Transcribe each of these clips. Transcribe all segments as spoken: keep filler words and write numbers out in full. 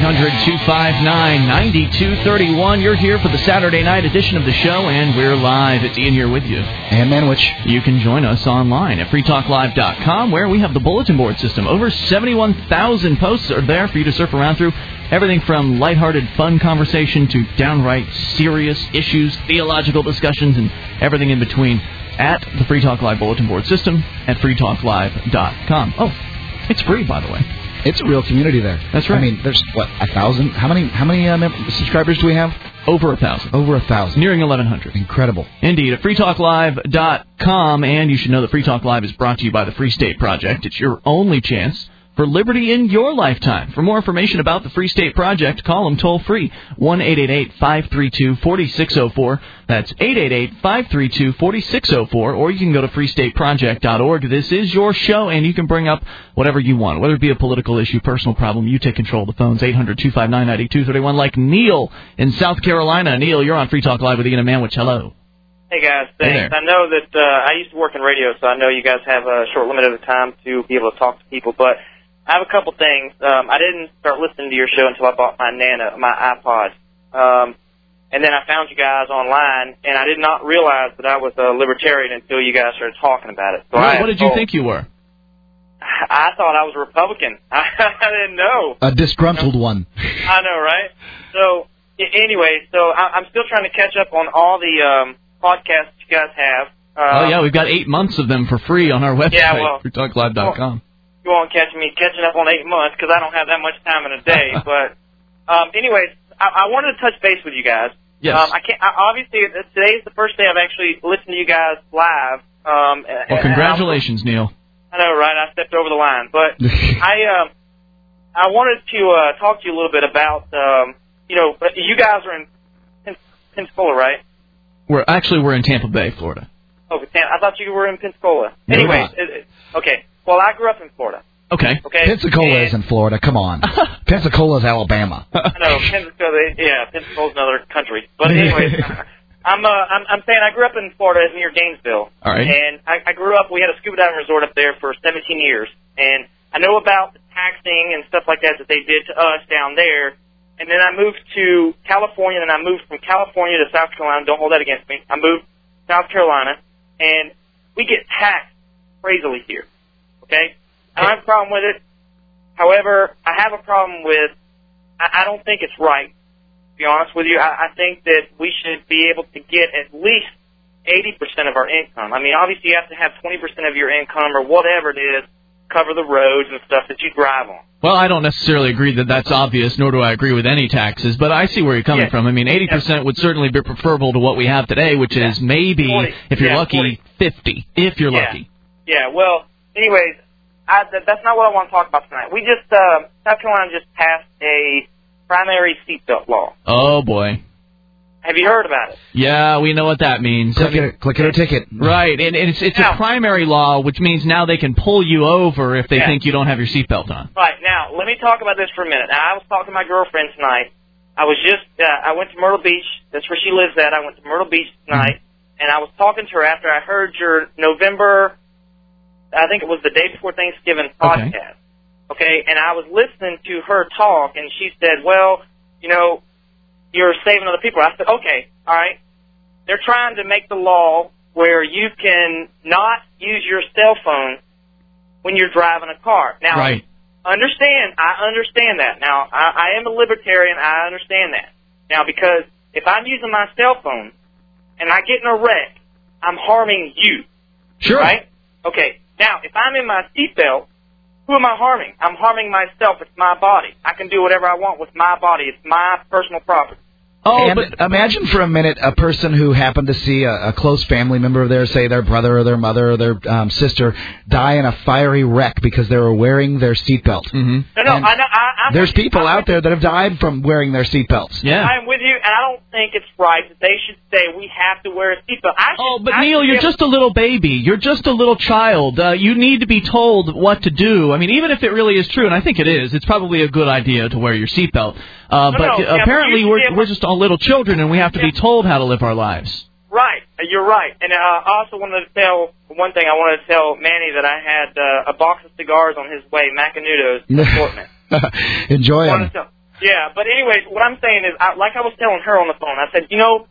hundred, two five nine, nine two three one. You're here for the Saturday night edition of the show, and we're live. It's Ian here with you. And Manwich. You can join us online at free talk live dot com, where we have the bulletin board system. Over seventy-one thousand posts are there for you to surf around through. Everything from lighthearted, fun conversation to downright serious issues, theological discussions, and everything in between at the Free Talk Live bulletin board system at free talk live dot com. Oh, it's free, by the way. It's a real community there. That's right. I mean, there's, what, a thousand? How many How many uh, mem- subscribers do we have? Over a thousand. Over a thousand. Nearing eleven hundred. Incredible. Indeed, at free talk live dot com. And you should know that Free Talk Live is brought to you by the Free State Project. It's your only chance for liberty in your lifetime. For more information about the Free State Project, call them toll-free, one eight eight eight, five three two, four six zero four. That's eight eight eight, five three two, four six zero four, or you can go to free state project dot org. This is your show, and you can bring up whatever you want, whether it be a political issue, personal problem. You take control of the phones, eight hundred, two five nine, nine two three one, like Neil in South Carolina. Neil, you're on Free Talk Live with Ian and Manwich. Hello. Hey, guys. Thanks. Hey I know that uh, I used to work in radio, so I know you guys have a short limit of time to be able to talk to people, but I have a couple things. Um, I didn't start listening to your show until I bought my Nana, my iPod. Um, and then I found you guys online, and I did not realize that I was a libertarian until you guys started talking about it. So what, I what did you told, think you were? I thought I was a Republican. I didn't know. A disgruntled one. I know, right? So, anyway, so I, I'm still trying to catch up on all the um, podcasts you guys have. Um, oh, yeah, we've got eight months of them for free on our website, yeah, well, free talk live dot com. You won't catch me catching up on eight months because I don't have that much time in a day. But, um, anyways, I, I wanted to touch base with you guys. Yes. Um, I can't. I, obviously, today is the first day I've actually listened to you guys live. Um, well, congratulations, Neil. I know, right? I stepped over the line, but I um, I wanted to uh, talk to you a little bit about um, you know, you guys are in Pensacola, right? We're actually we're in Tampa Bay, Florida. Okay, I thought you were in Pensacola. No, Anyway, it, it, okay. Well, I grew up in Florida. Okay. Okay. Pensacola and, isn't Florida. Come on. Pensacola's Alabama. I know. Pensacola, yeah, Pensacola's another country. But anyways, I'm, uh, I'm I'm saying I grew up in Florida near Gainesville. All right. And I, I grew up. We had a scuba diving resort up there for seventeen years, and I know about the taxing and stuff like that that they did to us down there. And then I moved to California, and I moved from California to South Carolina. Don't hold that against me. I moved to South Carolina, and we get taxed crazily here. Okay? I don't have a problem with it. However, I have a problem with, I, I don't think it's right, to be honest with you. I, I think that we should be able to get at least eighty percent of our income. I mean, obviously you have to have twenty percent of your income or whatever it is, cover the roads and stuff that you drive on. Well, I don't necessarily agree that that's obvious, nor do I agree with any taxes, but I see where you're coming yeah. from. I mean, eighty percent yeah. would certainly be preferable to what we have today, which yeah. is maybe, forty. If you're yeah, lucky, forty. fifty, if you're yeah. lucky. Yeah, well, anyways, I, th- that's not what I want to talk about tonight. We just, uh, South Carolina just passed a primary seatbelt law. Oh, boy. Have you heard about it? Yeah, we know what that means. Click I mean, it, click it or ticket. Right, and, and it's it's now, a primary law, which means now they can pull you over if they yeah. think you don't have your seatbelt on. Right, now, let me talk about this for a minute. Now, I was talking to my girlfriend tonight. I was just, uh, I went to Myrtle Beach. That's where she lives at. I went to Myrtle Beach tonight, mm-hmm. and I was talking to her after I heard your November, I think it was the day before Thanksgiving podcast. Okay, okay? And I was listening to her talk, and she said, well, you know, you're saving other people. I said, okay, all right. They're trying to make the law where you can not use your cell phone when you're driving a car. Now, right. understand, I understand that. Now, I, I am a libertarian. I understand that. Now, because if I'm using my cell phone and I get in a wreck, I'm harming you. Sure. Right? Okay. Now, if I'm in my seatbelt, who am I harming? I'm harming myself. It's my body. I can do whatever I want with my body. It's my personal property. Oh, and but imagine for a minute a person who happened to see a, a close family member of theirs, say their brother or their mother or their um, sister, die in a fiery wreck because they were wearing their seatbelt. Mm-hmm. No, no, I know. I, I'm there's people I'm out there that have died from wearing their seatbelts. Yeah, I'm with you, and I don't think it's right that they should say we have to wear a seatbelt. I should, oh, but I Neil, you're able- just a little baby. You're just a little child. Uh, you need to be told what to do. I mean, even if it really is true, and I think it is, it's probably a good idea to wear your seatbelt. Uh, no, but no, uh, yeah, apparently but we're able- we're just all little children, and we have to yeah. be told how to live our lives. Right, you're right. And uh, I also wanted to tell one thing. I wanted to tell Manny that I had uh, a box of cigars on his way, Macanudos assortment. Enjoy them. Tell, Yeah, but anyways, what I'm saying is, I, like I was telling her on the phone, I said, you know,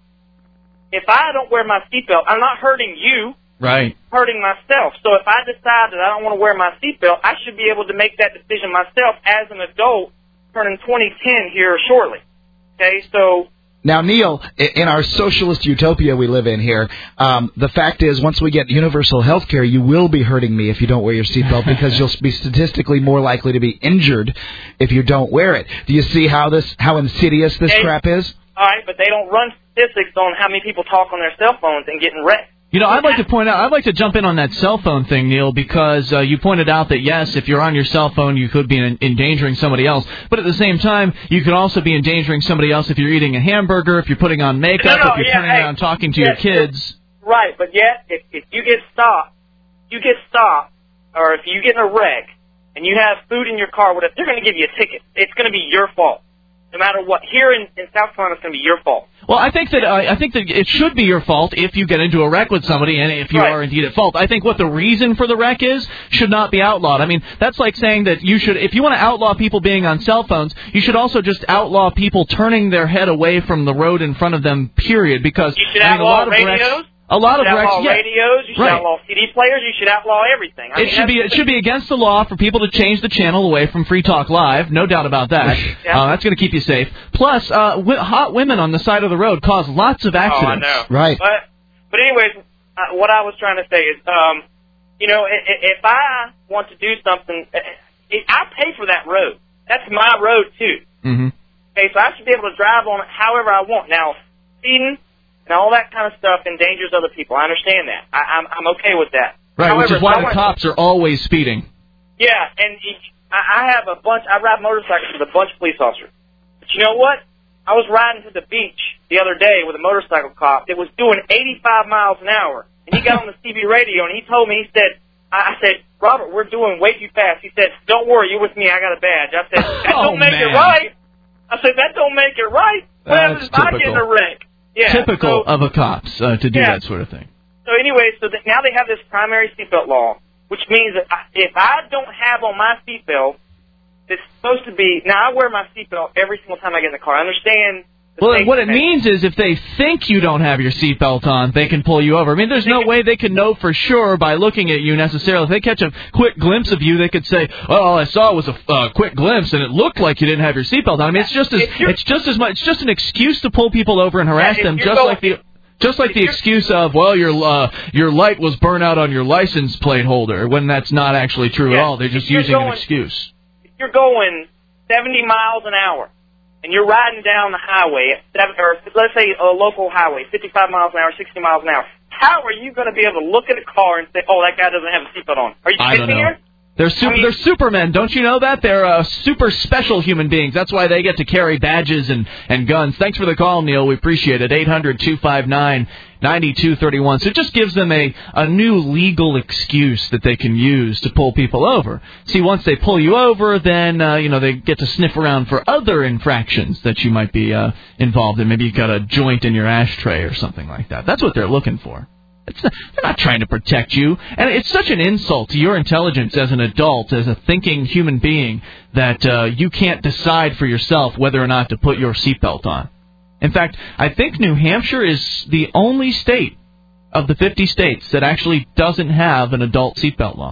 if I don't wear my seatbelt, I'm not hurting you. Right. Hurting myself. So if I decide that I don't want to wear my seatbelt, I should be able to make that decision myself as an adult turning twenty ten here shortly. Okay, so... Now, Neil, in our socialist utopia we live in here, um, the fact is once we get universal health care, you will be hurting me if you don't wear your seatbelt because you'll be statistically more likely to be injured if you don't wear it. Do you see how this, how insidious this okay. crap is? All right, but they don't run statistics on how many people talk on their cell phones and getting wrecked. You know, I'd like to point out, I'd like to jump in on that cell phone thing, Neil, because uh, you pointed out that, yes, if you're on your cell phone, you could be in, endangering somebody else. But at the same time, you could also be endangering somebody else if you're eating a hamburger, if you're putting on makeup, no, no, if you're yeah, turning hey, around talking to yeah, your kids. Right, but yet, if, if you get stopped, you get stopped, or if you get in a wreck, and you have food in your car, whatever, they're going to give you a ticket. It's going to be your fault. No matter what. Here in, in South Carolina, it's going to be your fault. Well, I think that uh, I think that it should be your fault if you get into a wreck with somebody, and if you right. are indeed at fault. I think what the reason for the wreck is should not be outlawed. I mean, that's like saying that you should, if you want to outlaw people being on cell phones, you should also just outlaw people turning their head away from the road in front of them. Period. Because you should I mean, outlaw a lot of radios. wrecks, A lot you should of wrecks, outlaw yeah. radios. You should right. outlaw C D players. You should outlaw everything. I it mean, should be it should be against the law for people to change the channel away from Free Talk Live. No doubt about that. yeah. uh, that's going to keep you safe. Plus, uh, w- hot women on the side of the road cause lots of accidents. Oh, I know. Right. But but anyways, uh, what I was trying to say is, um, you know, if, if I want to do something, if I pay for that road. That's my road too. Mm-hmm. Okay, so I should be able to drive on it however I want. Now, speeding and all that kind of stuff endangers other people. I understand that. I, I'm I'm okay with that. Right, However, which is why the want, cops are always speeding. Yeah, and each, I, I have a bunch. I ride motorcycles with a bunch of police officers. But you know what? I was riding to the beach the other day with a motorcycle cop that was doing eighty-five miles an hour, and he got on the C B radio and he told me, he said, I, I said, Robert, we're doing way too fast. He said, don't worry, you're with me. I got a badge. I said, that oh, don't make man. it right. I said, that don't make it right. What happens if I get in a wreck? Yeah, typical so, of a cops uh, to do yeah. that sort of thing. So anyway, so that now they have this primary seatbelt law, which means that I, if I don't have on my seatbelt, it's supposed to be, now I wear my seatbelt every single time I get in the car. I understand. Well, what it means is if they think you don't have your seatbelt on, they can pull you over. I mean, there's no way they can know for sure by looking at you necessarily. If they catch a quick glimpse of you, they could say, "Oh, all I saw was a uh, quick glimpse, and it looked like you didn't have your seatbelt on." I mean, it's just as it's just as much. It's just an excuse to pull people over and harass yeah, them, just going, like the just like the excuse of, well, your uh, your light was burned out on your license plate holder, when that's not actually true yeah, at all. They're just using going, an excuse. If you're going seventy miles an hour. And you're riding down the highway, or let's say a local highway, fifty-five miles an hour, sixty miles an hour. How are you going to be able to look at a car and say, "Oh, that guy doesn't have a seatbelt on"? Are you I don't know. here? They're super. I mean, they're Supermen. Don't you know that? They're uh, super special human beings. That's why they get to carry badges and, and guns. Thanks for the call, Neil. We appreciate it. eight hundred two five nine nine two three one. So it just gives them a, a new legal excuse that they can use to pull people over. See, once they pull you over, then uh, you know they get to sniff around for other infractions that you might be uh, involved in. Maybe you got a joint in your ashtray or something like that. That's what they're looking for. It's not, they're not trying to protect you. And it's such an insult to your intelligence as an adult, as a thinking human being, that uh, you can't decide for yourself whether or not to put your seatbelt on. In fact, I think New Hampshire is the only state of the fifty states that actually doesn't have an adult seatbelt law.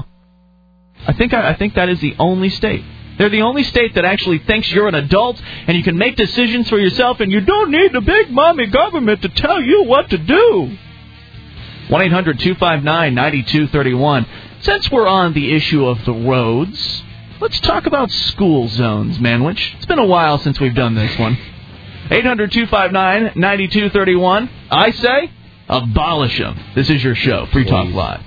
I think I, I think that is the only state. They're the only state that actually thinks you're an adult and you can make decisions for yourself and you don't need the big mommy government to tell you what to do. one eight hundred two five nine nine two three one. Since we're on the issue of the roads, let's talk about school zones, Manwich. It's been a while since we've done this one. eight hundred two five nine nine two three one. I say, abolish them. This is your show, Free Talk Live.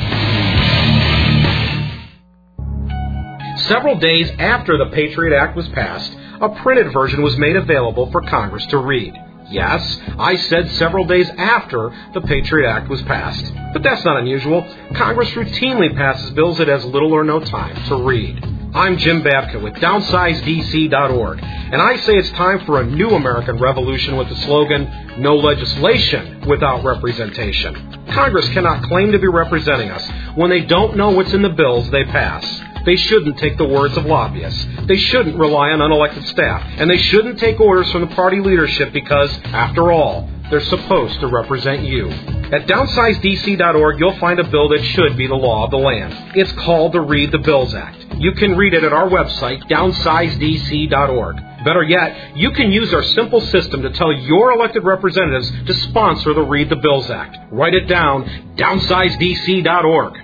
Several days after the Patriot Act was passed, a printed version was made available for Congress to read. Yes, I said several days after the Patriot Act was passed. But that's not unusual. Congress routinely passes bills that has little or no time to read. I'm Jim Babka with downsize D C dot org, and I say it's time for a new American revolution with the slogan, no legislation without representation. Congress cannot claim to be representing us when they don't know what's in the bills they pass. They shouldn't take the words of lobbyists. They shouldn't rely on unelected staff. And they shouldn't take orders from the party leadership because, after all, they're supposed to represent you. At downsize D C dot org, you'll find a bill that should be the law of the land. It's called the Read the Bills Act. You can read it at our website, downsize D C dot org. Better yet, you can use our simple system to tell your elected representatives to sponsor the Read the Bills Act. Write it down, downsize D C dot org.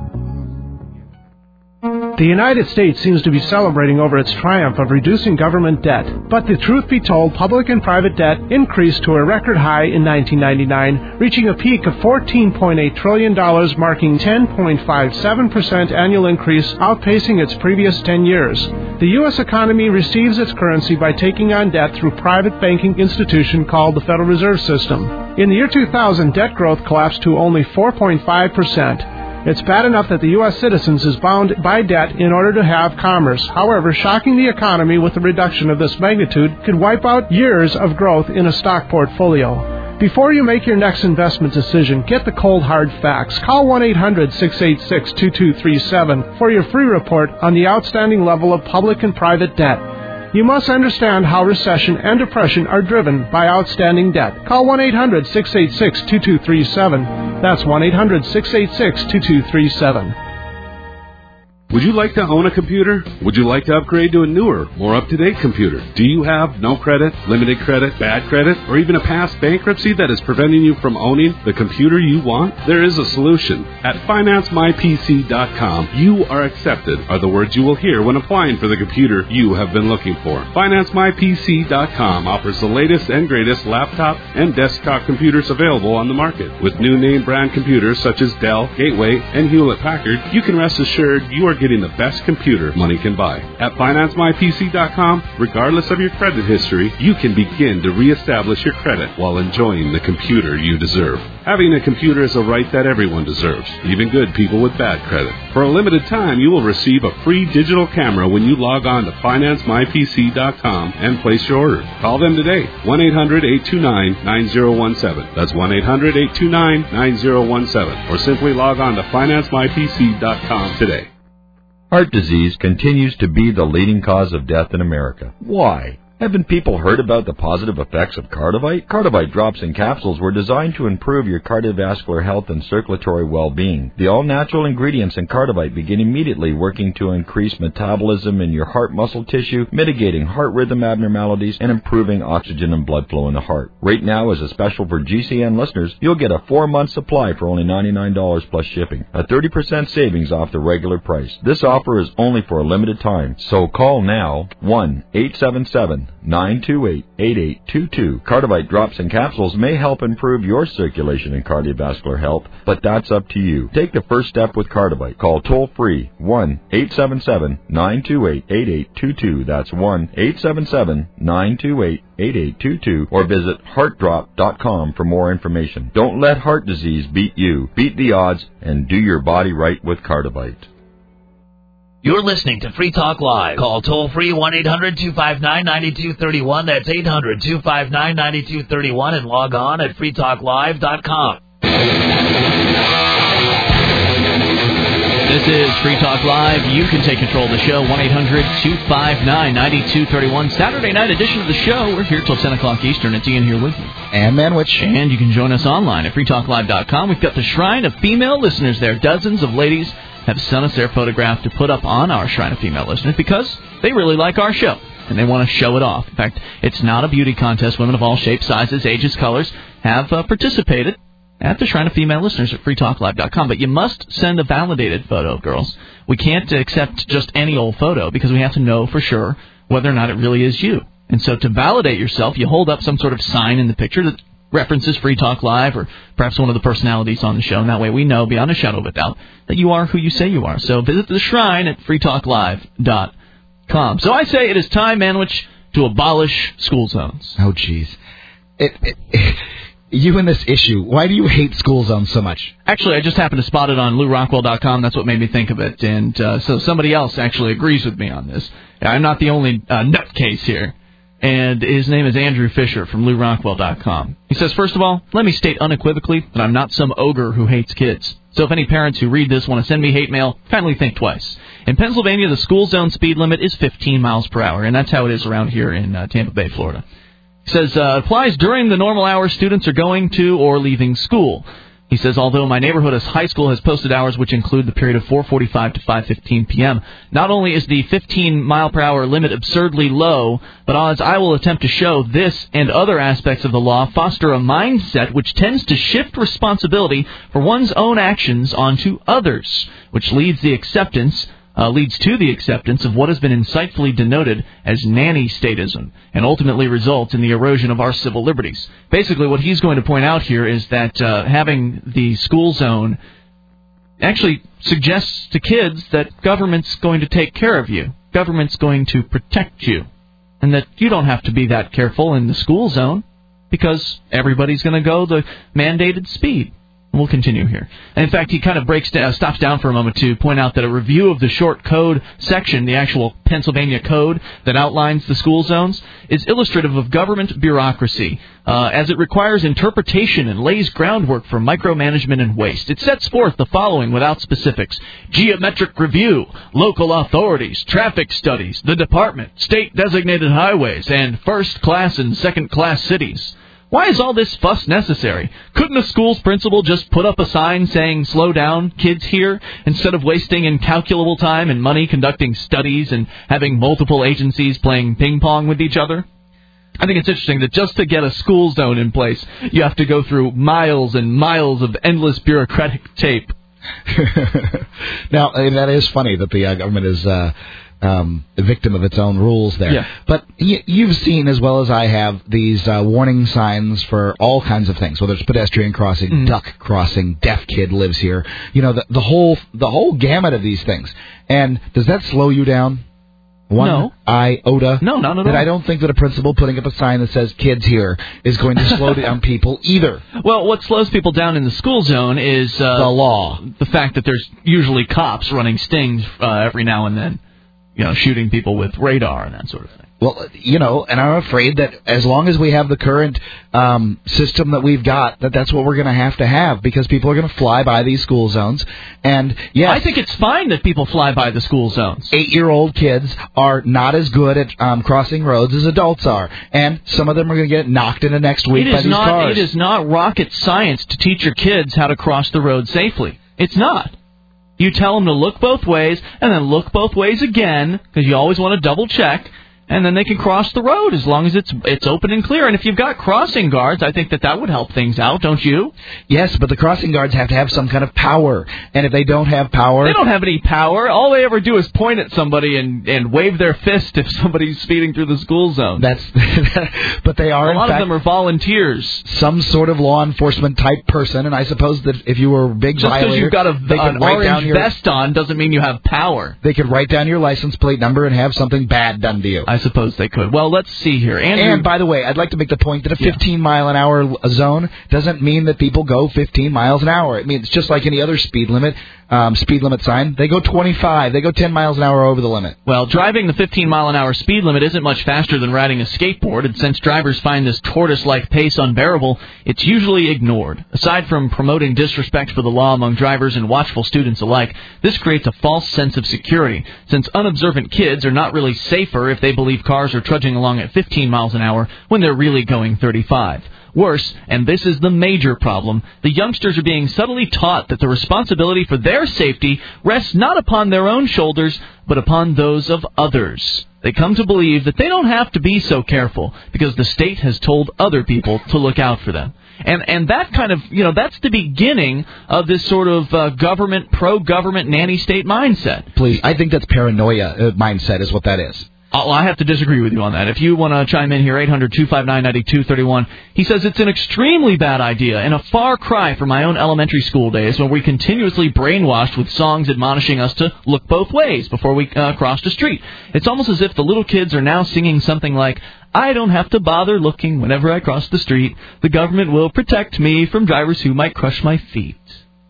The United States seems to be celebrating over its triumph of reducing government debt. But the truth be told, public and private debt increased to a record high in nineteen ninety-nine, reaching a peak of fourteen point eight trillion dollars, marking ten point five seven percent annual increase, outpacing its previous ten years. The U S economy receives its currency by taking on debt through a private banking institution called the Federal Reserve System. In the year two thousand, debt growth collapsed to only four point five percent. It's bad enough that the U S citizens is bound by debt in order to have commerce. However, shocking the economy with a reduction of this magnitude could wipe out years of growth in a stock portfolio. Before you make your next investment decision, get the cold hard facts. Call one eight hundred six eight six two two three seven for your free report on the outstanding level of public and private debt. You must understand how recession and depression are driven by outstanding debt. Call one eight hundred six eight six two two three seven. That's one eight hundred six eight six two two three seven. Would you like to own a computer? Would you like to upgrade to a newer, more up-to-date computer? Do you have no credit, limited credit, bad credit, or even a past bankruptcy that is preventing you from owning the computer you want? There is a solution. At finance my P C dot com, you are accepted are the words you will hear when applying for the computer you have been looking for. finance my P C dot com offers the latest and greatest laptop and desktop computers available on the market. With new name brand computers such as Dell, Gateway, and Hewlett-Packard, you can rest assured you are getting the best computer money can buy. At finance my P C dot com, regardless of your credit history, you can begin to reestablish your credit while enjoying the computer you deserve. Having a computer is a right that everyone deserves, even good people with bad credit. For a limited time, you will receive a free digital camera when you log on to finance my P C dot com and place your order. Call them today, one eight hundred eight two nine nine zero one seven. That's one eight hundred eight two nine nine zero one seven. Or simply log on to finance my P C dot com today. Heart disease continues to be the leading cause of death in America. Why? Haven't people heard about the positive effects of Cardivite? Cardivite drops and capsules were designed to improve your cardiovascular health and circulatory well-being. The all-natural ingredients in Cardivite begin immediately working to increase metabolism in your heart muscle tissue, mitigating heart rhythm abnormalities, and improving oxygen and blood flow in the heart. Right now, as a special for G C N listeners, you'll get a four-month supply for only ninety-nine dollars plus shipping, a thirty percent savings off the regular price. This offer is only for a limited time, so call now, one eight seven seven nine two eight eight eight two two. Cardivite drops and capsules may help improve your circulation and cardiovascular health, but that's up to you. Take the first step with Cardivite. Call toll-free one eight seven seven nine two eight eight eight two two. That's one eight seven seven nine two eight eight eight two two, or visit heart drop dot com for more information. Don't let heart disease beat you. Beat the odds and do your body right with Cardivite. You're listening to Free Talk Live. Call toll-free one eight hundred two five nine nine two three one. That's eight hundred two five nine nine two three one, and log on at free talk live dot com. This is Free Talk Live. You can take control of the show, one eight hundred two five nine nine two three one. Saturday night edition of the show. We're here till ten o'clock Eastern. It's Ian here with you. And Manwich. And you can join us online at free talk live dot com. We've got the Shrine of Female Listeners there. Dozens of ladies have sent us their photograph to put up on our Shrine of Female Listeners because they really like our show and they want to show it off. In fact, it's not a beauty contest. Women of all shapes, sizes, ages, colors have uh, participated at the Shrine of Female Listeners at free talk live dot com. But you must send a validated photo, girls. We can't accept just any old photo because we have to know for sure whether or not it really is you. And so to validate yourself, you hold up some sort of sign in the picture that references Free Talk Live or perhaps one of the personalities on the show. And that way we know beyond a shadow of a doubt that you are who you say you are. So visit the Shrine at free talk live dot com. So I say it is time, Manwich, to abolish school zones. Oh, jeez. It, it, it, you and this issue, why do you hate school zones so much? Actually, I just happened to spot it on lou rockwell dot com. That's what made me think of it. And uh, so somebody else actually agrees with me on this. I'm not the only uh, nutcase here. and his name is Andrew Fisher from Lou Rockwell dot com. He says, first of all, let me state unequivocally that I'm not some ogre who hates kids. So if any parents who read this want to send me hate mail, kindly think twice. In Pennsylvania, the school zone speed limit is fifteen miles per hour, and that's how it is around here in uh, Tampa Bay, Florida. He says, uh, applies during the normal hours students are going to or leaving school. He says, although my neighborhood high school has posted hours which include the period of four forty-five to five fifteen p.m., not only is the fifteen mile per hour limit absurdly low, but as I will attempt to show, this and other aspects of the law foster a mindset which tends to shift responsibility for one's own actions onto others, which leads the acceptance Uh, leads to the acceptance of what has been insightfully denoted as nanny statism, and ultimately results in the erosion of our civil liberties. Basically, what he's going to point out here is that uh, having the school zone actually suggests to kids that government's going to take care of you, government's going to protect you, and that you don't have to be that careful in the school zone because everybody's going to go the mandated speed. We'll continue here. And in fact, he kind of breaks down, stops down for a moment to point out that a review of the short code section, the actual Pennsylvania code that outlines the school zones, is illustrative of government bureaucracy, uh, as it requires interpretation and lays groundwork for micromanagement and waste. It sets forth the following without specifics: geometric review, local authorities, traffic studies, the department, state-designated highways, and first-class and second-class cities. Why is all this fuss necessary? Couldn't a school's principal just put up a sign saying, slow down, kids here, instead of wasting incalculable time and money conducting studies and having multiple agencies playing ping-pong with each other? I think it's interesting that just to get a school zone in place, you have to go through miles and miles of endless bureaucratic tape. Now, that is funny that the uh, government is... Uh Um, a victim of its own rules there. Yeah. But y- you've seen, as well as I have, these uh, warning signs for all kinds of things, whether it's pedestrian crossing, mm. duck crossing, deaf kid lives here, you know, the, the whole the whole gamut of these things. And does that slow you down? One no. iota? No, not at that all. I don't think that a principal putting up a sign that says kids here is going to slow down people either. Well, what slows people down in the school zone is uh, the law. The fact that there's usually cops running stings uh, every now and then. You know, shooting people with radar and that sort of thing. Well, you know, and I'm afraid that as long as we have the current um, system that we've got, that that's what we're going to have to have, because people are going to fly by these school zones. And yes, I think it's fine that people fly by the school zones. Eight-year-old kids are not as good at um, crossing roads as adults are, and some of them are going to get knocked into next week it by is these not, cars. It is not rocket science to teach your kids how to cross the road safely. It's not. You tell them to look both ways, and then look both ways again, because you always want to double-check, and then they can cross the road as long as it's it's open and clear. And if you've got crossing guards, I think that that would help things out, don't you? Yes, but the crossing guards have to have some kind of power. And if they don't have power... They don't have any power. All they ever do is point at somebody and, and wave their fist if somebody's speeding through the school zone. That's, but they are, A lot in fact, of them are volunteers. Some sort of law enforcement type person, and I suppose that if you were a big Just violator... because you've got a, they an could write down orange your, vest on doesn't mean you have power. They could write down your license plate number and have something bad done to you. I suppose they could. Well, let's see here. Andrew, and, by the way, I'd like to make the point that a fifteen mile an hour zone doesn't mean that people go fifteen miles an hour. It means just like any other speed limit, um, speed limit sign, they go twenty-five. They go ten miles an hour over the limit. Well, driving the fifteen mile an hour speed limit isn't much faster than riding a skateboard, and since drivers find this tortoise-like pace unbearable, it's usually ignored. Aside from promoting disrespect for the law among drivers and watchful students alike, this creates a false sense of security, since unobservant kids are not really safer if they believe cars are trudging along at fifteen miles an hour when they're really going thirty-five. Worse, and this is the major problem, the youngsters are being subtly taught that the responsibility for their safety rests not upon their own shoulders, but upon those of others. They come to believe that they don't have to be so careful because the state has told other people to look out for them. And and that kind of, you know, that's the beginning of this sort of uh, government, pro-government, nanny state mindset. Please, I think that's paranoia uh, mindset is what that is. Oh, I have to disagree with you on that. If you want to chime in here, eight hundred two five nine nine two three one. He says it's an extremely bad idea and a far cry from my own elementary school days when we continuously brainwashed with songs admonishing us to look both ways before we uh, crossed a street. It's almost as if the little kids are now singing something like, I don't have to bother looking whenever I cross the street. The government will protect me from drivers who might crush my feet.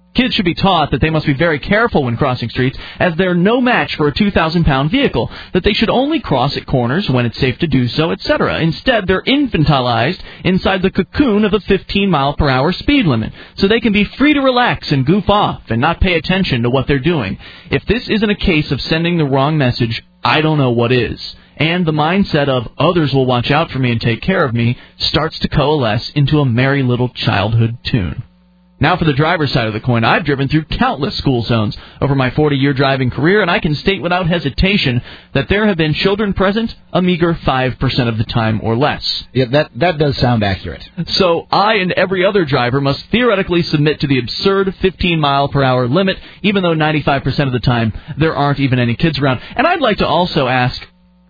Kids should be taught that they must be very careful when crossing streets, as they're no match for a two thousand pound vehicle, that they should only cross at corners when it's safe to do so, et cetera. Instead, they're infantilized inside the cocoon of a fifteen mile per hour speed limit, so they can be free to relax and goof off and not pay attention to what they're doing. If this isn't a case of sending the wrong message, I don't know what is. And the mindset of others will watch out for me and take care of me starts to coalesce into a merry little childhood tune. Now for the driver's side of the coin, I've driven through countless school zones over my forty-year driving career, and I can state without hesitation that there have been children present a meager five percent of the time or less. Yeah, that, that does sound accurate. So I and every other driver must theoretically submit to the absurd fifteen mile per hour limit, even though ninety-five percent of the time there aren't even any kids around. And I'd like to also ask,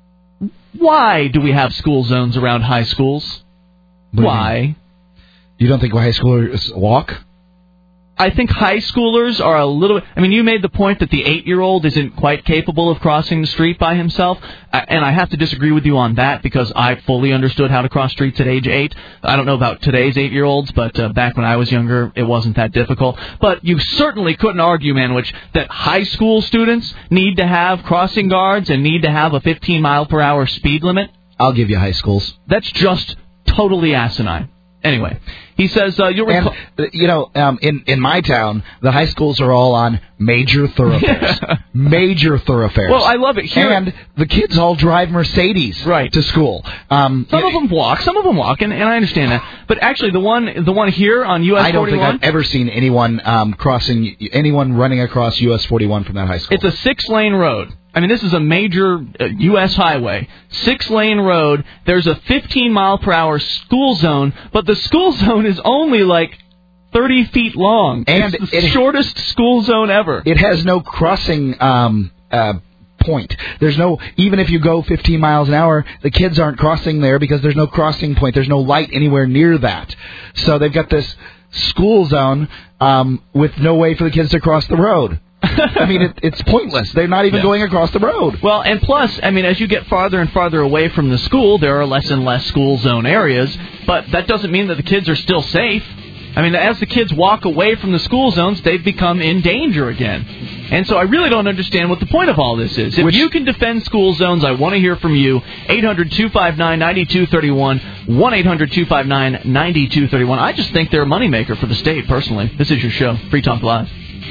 why do we have school zones around high schools? Why? You, you don't think high schoolers walk? I think high schoolers are a little... I mean, you made the point that the eight-year-old isn't quite capable of crossing the street by himself, and I have to disagree with you on that because I fully understood how to cross streets at age eight. I don't know about today's eight-year-olds, but uh, back when I was younger, it wasn't that difficult. But you certainly couldn't argue, Manwich, that high school students need to have crossing guards and need to have a fifteen mile per hour speed limit. I'll give you high schools. That's just totally asinine. Anyway, he says, uh, you'll recall... And, you know, um, in, in my town, the high schools are all on major thoroughfares. Major thoroughfares. Well, I love it. Here, and the kids all drive Mercedes right. to school. Um, some of them walk. Some of them walk, and, and I understand that. But actually, the one the one here on U S I don't forty-one... think I've ever seen anyone um, crossing, anyone running across U S forty-one from that high school. It's a six-lane road. I mean, this is a major uh, U S highway, six-lane road. There's a fifteen mile per hour school zone, but the school zone is only like thirty feet long. And it's the it, shortest school zone ever. It has no crossing um, uh, point. There's no, even if you go fifteen miles an hour, the kids aren't crossing there because there's no crossing point. There's no light anywhere near that. So they've got this school zone um, with no way for the kids to cross the road. I mean, it, it's pointless. They're not even yeah. going across the road. Well, and plus, I mean, as you get farther and farther away from the school, there are less and less school zone areas, but that doesn't mean that the kids are still safe. I mean, as the kids walk away from the school zones, they've become in danger again. And so I really don't understand what the point of all this is. If Which, you can defend school zones, I want to hear from you. eight hundred two five nine nine two three one, one eight hundred two five nine nine two three one. I just think they're a moneymaker for the state, personally. This is your show, Free Talk Live.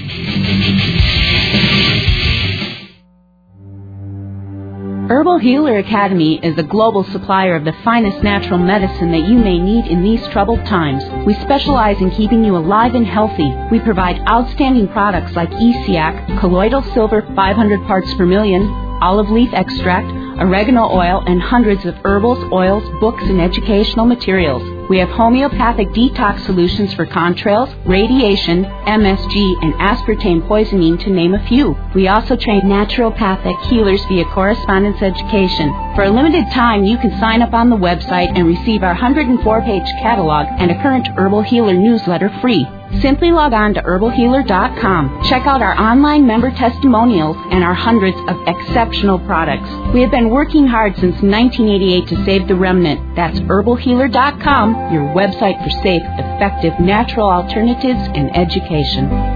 Herbal Healer Academy is a global supplier of the finest natural medicine that you may need in these troubled times. We specialize in keeping you alive and healthy. We provide outstanding products like E C A C, colloidal silver five hundred parts per million, olive leaf extract, oregano oil, and hundreds of herbals, oils, books, and educational materials. We have homeopathic detox solutions for contrails, radiation, M S G, and aspartame poisoning, to name a few. We also train naturopathic healers via correspondence education. For a limited time, you can sign up on the website and receive our one hundred four page catalog and a current Herbal Healer newsletter free. Simply log on to herbal healer dot com. Check out our online member testimonials and our hundreds of exceptional products. We have been working hard since nineteen eighty-eight to save the remnant. That's herbal healer dot com, your website for safe, effective, natural alternatives and education.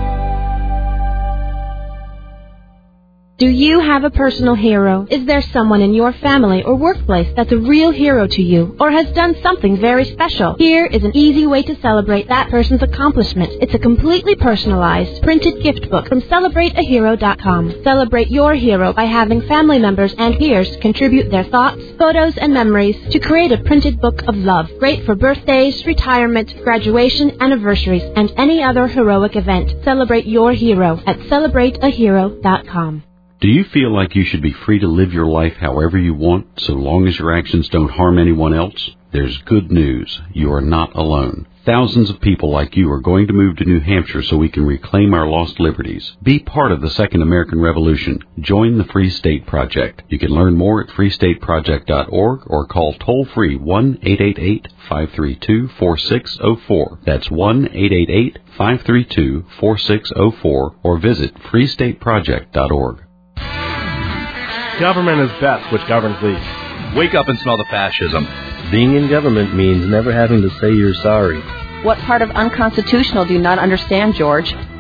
Do you have a personal hero? Is there someone in your family or workplace that's a real hero to you or has done something very special? Here is an easy way to celebrate that person's accomplishment. It's a completely personalized, printed gift book from celebrate a hero dot com. Celebrate your hero by having family members and peers contribute their thoughts, photos, and memories to create a printed book of love. Great for birthdays, retirement, graduation, anniversaries, and any other heroic event. Celebrate your hero at celebrate a hero dot com. Do you feel like you should be free to live your life however you want, so long as your actions don't harm anyone else? There's good news. You are not alone. Thousands of people like you are going to move to New Hampshire so we can reclaim our lost liberties. Be part of the Second American Revolution. Join the Free State Project. You can learn more at free state project dot org or call toll-free one eight eight eight, five three two, four six zero four. That's one eight eight eight, five three two, four six zero four or visit free state project dot org. Government is best, which governs least. Wake up and smell the fascism. Being in government means never having to say you're sorry. What part of unconstitutional do you not understand, George?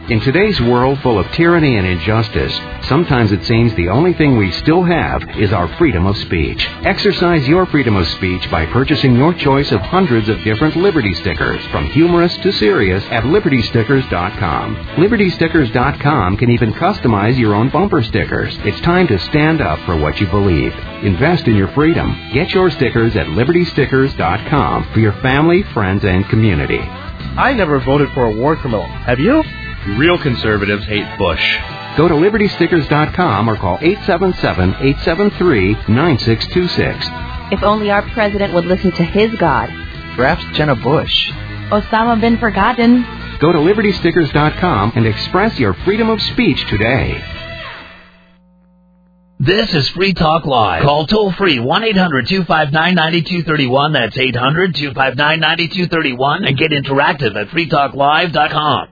In today's world full of tyranny and injustice, sometimes it seems the only thing we still have is our freedom of speech. Exercise your freedom of speech by purchasing your choice of hundreds of different Liberty stickers, from humorous to serious, at Liberty Stickers dot com. Liberty Stickers dot com can even customize your own bumper stickers. It's time to stand up for what you believe. Invest in your freedom. Get your stickers at Liberty Stickers dot com for your family, friends, and community. I never voted for a war criminal. Have you? Real conservatives hate Bush. Go to Liberty Stickers dot com or call eight seven seven, eight seven three, nine six two six. If only our president would listen to his God. Perhaps Jenna Bush. Osama bin Forgotten. Go to Liberty Stickers dot com and express your freedom of speech today. This is Free Talk Live. Call toll-free one eight hundred two five nine nine two three one. That's eight hundred two five nine nine two three one. And get interactive at free talk live dot com.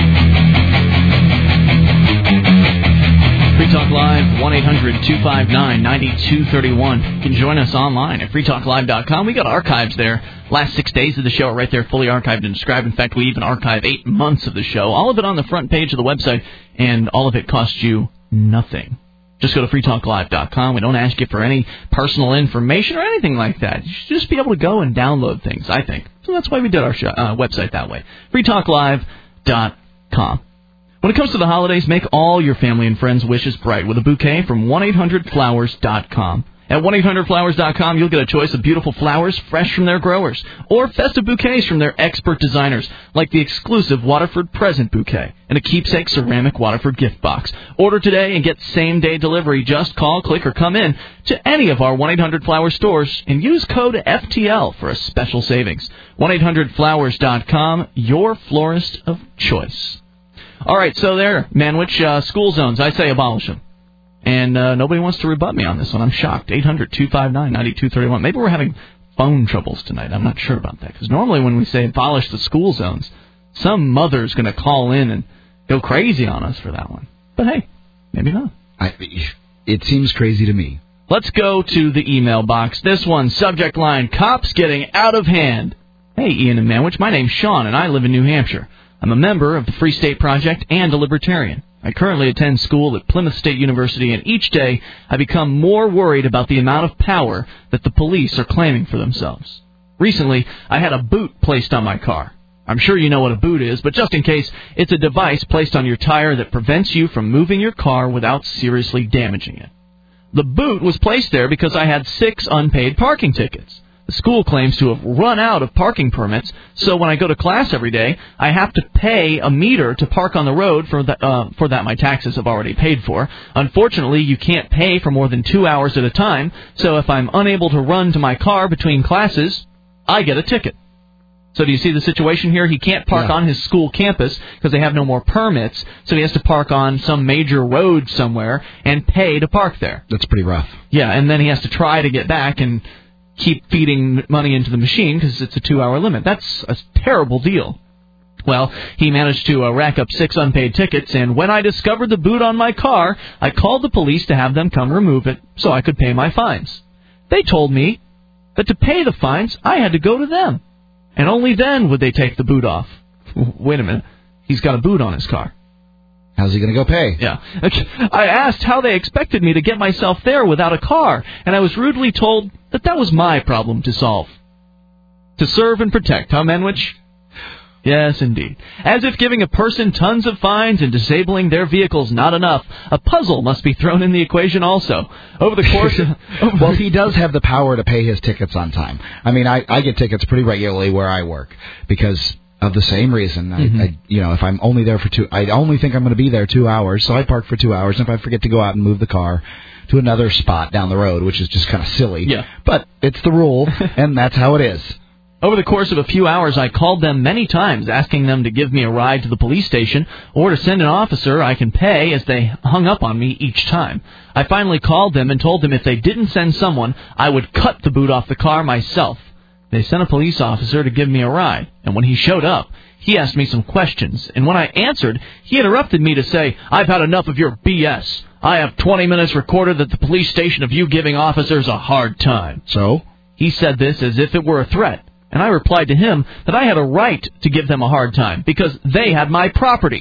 Free Talk Live, one eight hundred two five nine nine two three one. You can join us online at free talk live dot com. We got archives there. Last six days of the show are right there, fully archived and described. In fact, we even archive eight months of the show. All of it on the front page of the website, and all of it costs you nothing. Just go to free talk live dot com. We don't ask you for any personal information or anything like that. You should just be able to go and download things, I think. So that's why we did our show, uh, website that way. free talk live dot com. When it comes to the holidays, make all your family and friends' wishes bright with a bouquet from one eight hundred flowers dot com. At one eight hundred flowers dot com, you'll get a choice of beautiful flowers fresh from their growers, or festive bouquets from their expert designers, like the exclusive Waterford Present Bouquet and a keepsake ceramic Waterford gift box. Order today and get same-day delivery. Just call, click, or come in to any of our one eight hundred flowers stores and use code F T L for a special savings. one eight hundred flowers dot com, your florist of choice. All right, so there, Manwich, uh, school zones, I say abolish them. And uh, nobody wants to rebut me on this one. I'm shocked. eight hundred two five nine nine two three one. Maybe we're having phone troubles tonight. I'm not sure about that. Because normally when we say abolish the school zones, some mother's going to call in and go crazy on us for that one. But hey, maybe not. I, it seems crazy to me. Let's go to the email box. This one, subject line, cops getting out of hand. Hey, Ian and Manwich, my name's Sean, and I live in New Hampshire. I'm a member of the Free State Project and a libertarian. I currently attend school at Plymouth State University, and each day I become more worried about the amount of power that the police are claiming for themselves. Recently, I had a boot placed on my car. I'm sure you know what a boot is, but just in case, it's a device placed on your tire that prevents you from moving your car without seriously damaging it. The boot was placed there because I had six unpaid parking tickets. The school claims to have run out of parking permits, so when I go to class every day, I have to pay a meter to park on the road for, the, uh, for that my taxes have already paid for. Unfortunately, you can't pay for more than two hours at a time, so if I'm unable to run to my car between classes, I get a ticket. So do you see the situation here? He can't park yeah. on his school campus because they have no more permits, so he has to park on some major road somewhere and pay to park there. That's pretty rough. Yeah, and then he has to try to get back and keep feeding money into the machine because it's a two-hour limit. That's a terrible deal. Well, he managed to uh, rack up six unpaid tickets, and when I discovered the boot on my car, I called the police to have them come remove it so I could pay my fines. They told me that to pay the fines, I had to go to them, and only then would they take the boot off. Wait a minute. He's got a boot on his car. How's he going to go pay? Yeah. I asked how they expected me to get myself there without a car, and I was rudely told that that was my problem to solve. To serve and protect, huh, Manwich? Yes, indeed. As if giving a person tons of fines and disabling their vehicles not enough, a puzzle must be thrown in the equation also. Over the course of... Well, he does have the power to pay his tickets on time. I mean, I, I get tickets pretty regularly where I work because... of the same reason. Mm-hmm. I, I, you know, if I'm only there for two, I only think I'm going to be there two hours, so I park for two hours. And if I forget to go out and move the car to another spot down the road, which is just kind of silly. Yeah. But it's the rule, and that's how it is. Over the course of a few hours, I called them many times, asking them to give me a ride to the police station or to send an officer I can pay, as they hung up on me each time. I finally called them and told them if they didn't send someone, I would cut the boot off the car myself. They sent a police officer to give me a ride, and when he showed up, he asked me some questions, and when I answered, he interrupted me to say, I've had enough of your B S. I have twenty minutes recorded at the police station of you giving officers a hard time. So? He said this as if it were a threat, and I replied to him that I had a right to give them a hard time because they had my property,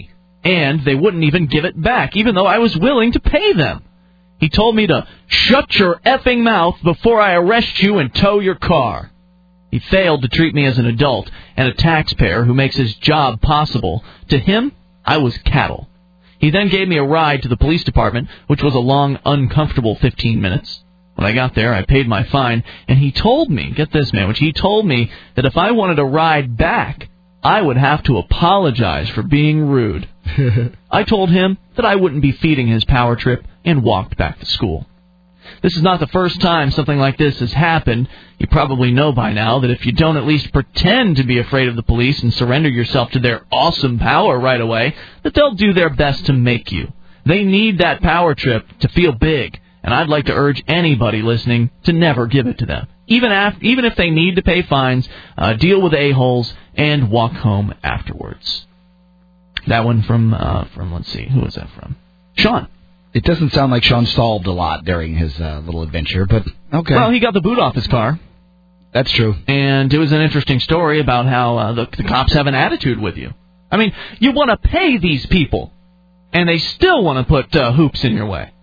and they wouldn't even give it back, even though I was willing to pay them. He told me to shut your effing mouth before I arrest you and tow your car. He failed to treat me as an adult and a taxpayer who makes his job possible. To him, I was cattle. He then gave me a ride to the police department, which was a long, uncomfortable fifteen minutes. When I got there, I paid my fine, and he told me, get this, man, which he told me that if I wanted a ride back, I would have to apologize for being rude. I told him that I wouldn't be feeding his power trip and walked back to school. This is not the first time something like this has happened. You probably know by now that if you don't at least pretend to be afraid of the police and surrender yourself to their awesome power right away, that they'll do their best to make you. They need that power trip to feel big, and I'd like to urge anybody listening to never give it to them. Even after, even if they need to pay fines, uh, deal with a-holes, and walk home afterwards. That one from, uh, from let's see, who was that from? Sean. It doesn't sound like Sean solved a lot during his uh, little adventure, but okay. Well, he got the boot off his car. That's true. And it was an interesting story about how uh, the, the cops have an attitude with you. I mean, you want to pay these people, and they still want to put uh, hoops in your way.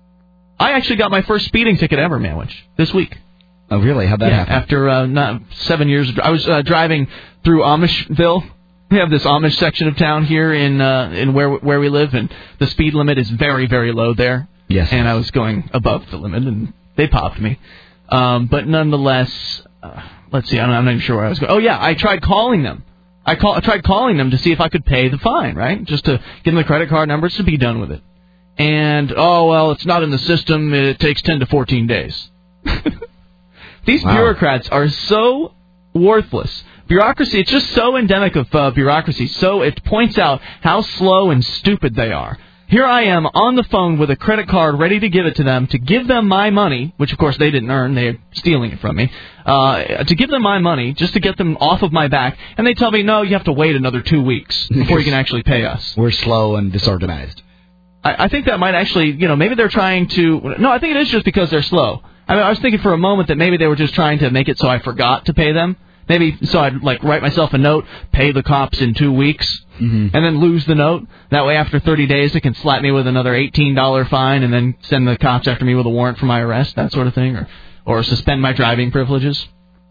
I actually got my first speeding ticket ever, Manwich, this week. Oh, really? How'd that yeah, happen? After uh, not seven years, I was uh, driving through Amishville. We have this Amish section of town here in uh, in where where we live, and the speed limit is very, very low there. Yes. And I was going above the limit, and they popped me. Um, but nonetheless, uh, let's see, I'm not, I'm not even sure where I was going. Oh, yeah, I tried calling them. I, call, I tried calling them to see if I could pay the fine, right? Just to give them the credit card numbers to be done with it. And, oh, well, it's not in the system. It takes ten to fourteen days. These wow. bureaucrats are so worthless. Bureaucracy, it's just so endemic of uh, bureaucracy, so it points out how slow and stupid they are. Here I am on the phone with a credit card ready to give it to them, to give them my money, which of course they didn't earn, they're stealing it from me, uh, to give them my money just to get them off of my back, and they tell me, no, you have to wait another two weeks before you can actually pay us. We're slow and disorganized. I, I think that might actually, you know, maybe they're trying to, no, I think it is just because they're slow. I mean, I was thinking for a moment that maybe they were just trying to make it so I forgot to pay them. Maybe so I'd like write myself a note, pay the cops in two weeks, mm-hmm. and then lose the note. That way after thirty days they can slap me with another eighteen dollars fine and then send the cops after me with a warrant for my arrest, that sort of thing, or or suspend my driving privileges.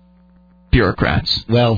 Bureaucrats. Well,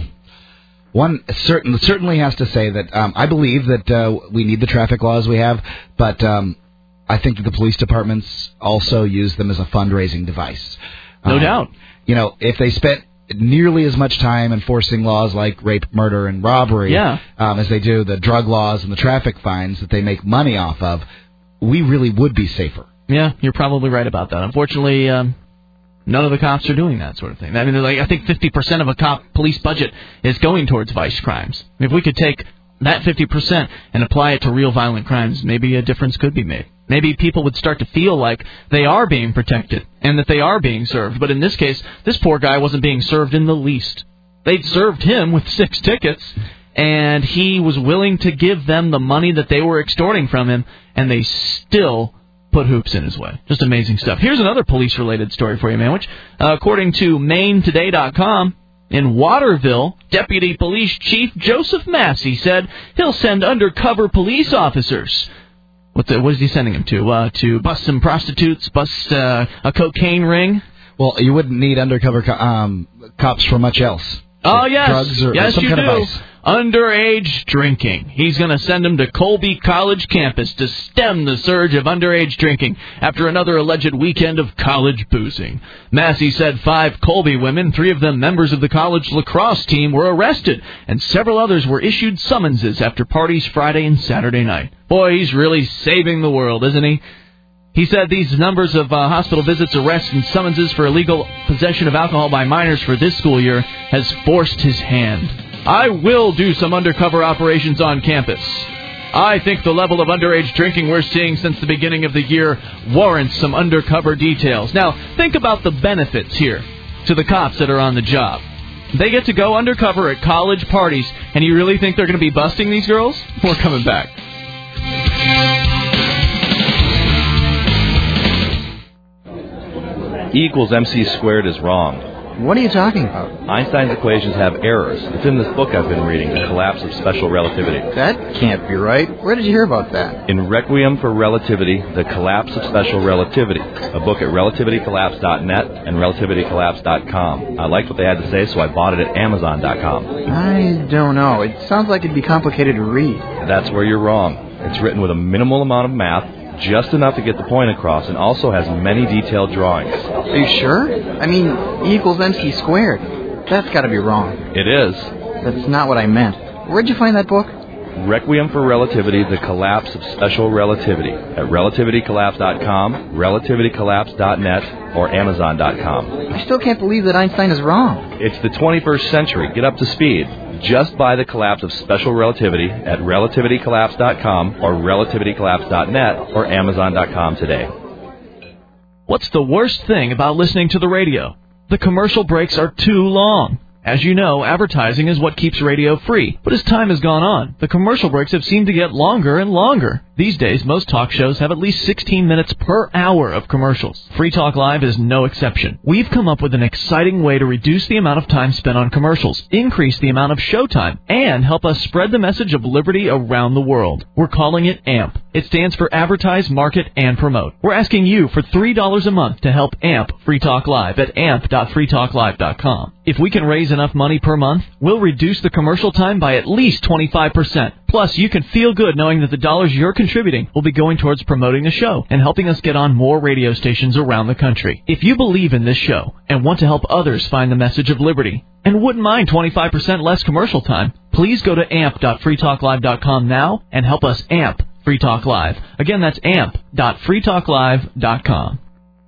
one certain, certainly has to say that um, I believe that uh, we need the traffic laws we have, but um, I think that the police departments also use them as a fundraising device. No um, doubt. You know, if they spent nearly as much time enforcing laws like rape, murder, and robbery yeah. um, as they do the drug laws and the traffic fines that they make money off of, we really would be safer. Yeah, you're probably right about that. Unfortunately, um, none of the cops are doing that sort of thing. I mean, like, I think fifty percent of a cop police budget is going towards vice crimes. If we could take that fifty percent and apply it to real violent crimes, maybe a difference could be made. Maybe people would start to feel like they are being protected and that they are being served. But in this case, this poor guy wasn't being served in the least. They'd served him with six tickets, and he was willing to give them the money that they were extorting from him, and they still put hoops in his way. Just amazing stuff. Here's another police-related story for you, Manwich. Uh, according to Maine Today dot com, in Waterville, Deputy Police Chief Joseph Massey said he'll send undercover police officers. What, the, what is he sending them to? Uh, to bust some prostitutes, bust uh, a cocaine ring? Well, you wouldn't need undercover co- um, cops for much else. Oh, yes. Drugs or, yes, or some you kind do. of vice. Underage drinking. He's going to send them to Colby College campus to stem the surge of underage drinking after another alleged weekend of college boozing. Massey said five Colby women, three of them members of the college lacrosse team, were arrested, and several others were issued summonses after parties Friday and Saturday night. Boy, he's really saving the world, isn't he? He said these numbers of uh, hospital visits, arrests, and summonses for illegal possession of alcohol by minors for this school year has forced his hand. I will do some undercover operations on campus. I think the level of underage drinking we're seeing since the beginning of the year warrants some undercover details. Now, think about the benefits here to the cops that are on the job. They get to go undercover at college parties, and you really think they're going to be busting these girls? We're coming back. E equals M C squared is wrong. What are you talking about? Einstein's equations have errors. It's in this book I've been reading, The Collapse of Special Relativity. That can't be right. Where did you hear about that? In Requiem for Relativity, The Collapse of Special Relativity, a book at relativity collapse dot net and relativity collapse dot com. I liked what they had to say, so I bought it at amazon dot com. I don't know. It sounds like it'd be complicated to read. That's where you're wrong. It's written with a minimal amount of math, just enough to get the point across, and also has many detailed drawings. Are you sure? I mean, E equals mc squared. That's got to be wrong. It is. That's not what I meant. Where'd you find that book? Requiem for Relativity, The Collapse of Special Relativity at relativity collapse dot com, relativity collapse dot net, or amazon dot com. I still can't believe that Einstein is wrong. It's the twenty-first century. Get up to speed. Just buy The Collapse of Special Relativity at relativity collapse dot com or relativity collapse dot net or amazon dot com today. What's the worst thing about listening to the radio? The commercial breaks are too long. As you know, advertising is what keeps radio free. But as time has gone on, the commercial breaks have seemed to get longer and longer. These days, most talk shows have at least sixteen minutes per hour of commercials. Free Talk Live is no exception. We've come up with an exciting way to reduce the amount of time spent on commercials, increase the amount of showtime, and help us spread the message of liberty around the world. We're calling it A M P. It stands for Advertise, Market, and Promote. We're asking you for three dollars a month to help A M P Free Talk Live at amp dot free talk live dot com. If we can raise enough money per month, we'll reduce the commercial time by at least twenty-five percent. Plus, you can feel good knowing that the dollars you're contributing will be going towards promoting the show and helping us get on more radio stations around the country. If you believe in this show and want to help others find the message of liberty and wouldn't mind twenty-five percent less commercial time, please go to amp dot free talk live dot com now and help us amp Free Talk Live. Again, that's amp dot free talk live dot com.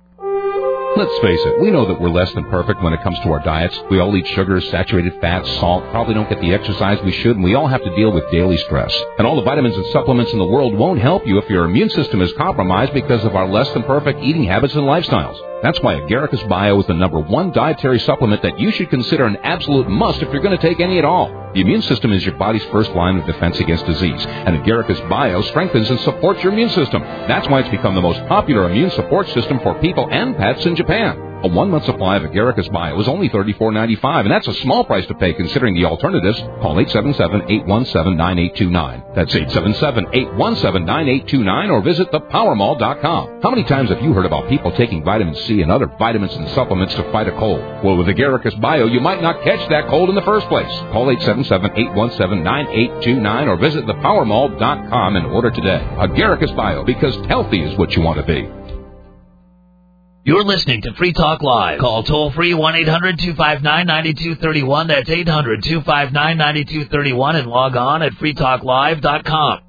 Let's face it, we know that we're less than perfect when it comes to our diets. We all eat sugars, saturated fats, salt, probably don't get the exercise we should, and we all have to deal with daily stress. And all the vitamins and supplements in the world won't help you if your immune system is compromised because of our less than perfect eating habits and lifestyles. That's why Agaricus Bio is the number one dietary supplement that you should consider an absolute must if you're going to take any at all. The immune system is your body's first line of defense against disease, and Agaricus Bio strengthens and supports your immune system. That's why it's become the most popular immune support system for people and pets in Japan. A one-month supply of Agaricus Bio is only thirty-four ninety-five, and that's a small price to pay considering the alternatives. Call eight seven seven, eight one seven, nine eight two nine. That's eight seven seven, eight one seven, nine eight two nine, or visit the power mall dot com. How many times have you heard about people taking vitamin C and other vitamins and supplements to fight a cold? Well, with Agaricus Bio, you might not catch that cold in the first place. Call eight seven seven, eight one seven, nine eight two nine or visit the power mall dot com and order today. Agaricus Bio, because healthy is what you want to be. You're listening to Free Talk Live. Call toll-free one eight hundred two five nine nine two three one. That's eight hundred two five nine nine two three one and log on at free talk live dot com.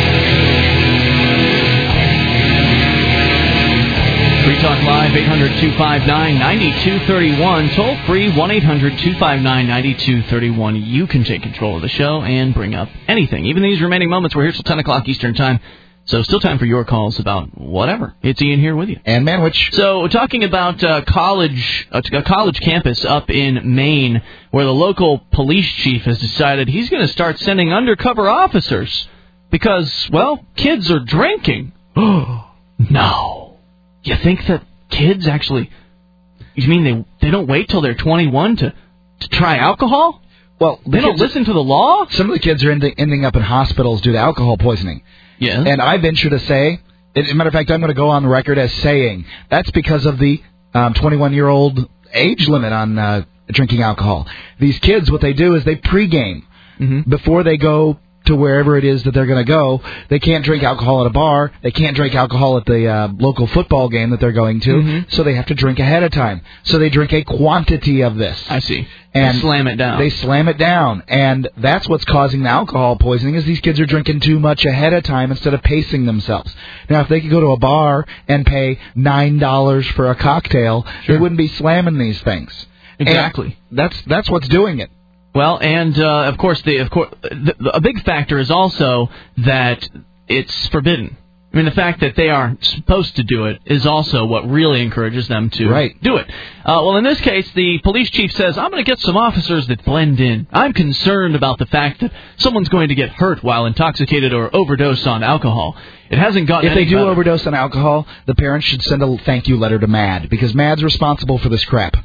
Free Talk Live, eight hundred two five nine nine two three one. Toll free, one eight hundred two five nine nine two three one. You can take control of the show and bring up anything. Even these remaining moments, we're here till ten o'clock Eastern Time. So still time for your calls about whatever. It's Ian here with you. And Manwich. So talking about uh, college, uh, a college campus up in Maine where the local police chief has decided he's going to start sending undercover officers because, well, kids are drinking. No. You think that kids actually, you mean they they don't wait till they're twenty-one to, to try alcohol? Well, they don't listen to the law? Some of the kids are ending, ending up in hospitals due to alcohol poisoning. Yeah. And I venture to say, as a matter of fact, I'm going to go on the record as saying that's because of the um, twenty-one-year-old age limit on uh, drinking alcohol. These kids, what they do is they pregame mm-hmm. before they go to wherever it is that they're going to go. They can't drink alcohol at a bar. They can't drink alcohol at the uh, local football game that they're going to. Mm-hmm. So they have to drink ahead of time. So they drink a quantity of this. I see. And they slam it down. They slam it down. And that's what's causing the alcohol poisoning is these kids are drinking too much ahead of time instead of pacing themselves. Now, if they could go to a bar and pay nine dollars for a cocktail, sure. they wouldn't be slamming these things. Exactly. And that's that's what's doing it. Well, and uh, of course, the of course, the, a big factor is also that it's forbidden. I mean, the fact that they aren't supposed to do it is also what really encourages them to right. do it. Uh, well, in this case, the police chief says, I'm going to get some officers that blend in. I'm concerned about the fact that someone's going to get hurt while intoxicated or overdose on alcohol. It hasn't gotten If they any do better. overdose on alcohol, the parents should send a thank you letter to MAD, because MAD's responsible for this crap.